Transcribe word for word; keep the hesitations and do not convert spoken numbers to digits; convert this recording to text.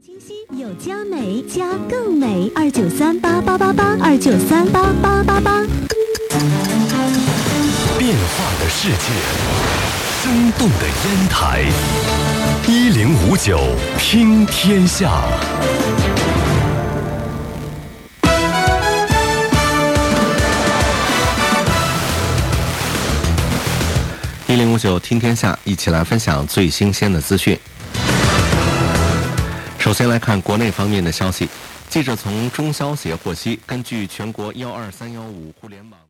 清新有佳美，佳更美。二九三八八八八，二九三八八八八。 变化的世界，生动的烟台，一零五九听天下。 一零五九听天下，一起来分享最新鲜的资讯。首先来看国内方面的消息，记者从中消协获悉，根据全国幺二三幺五互联网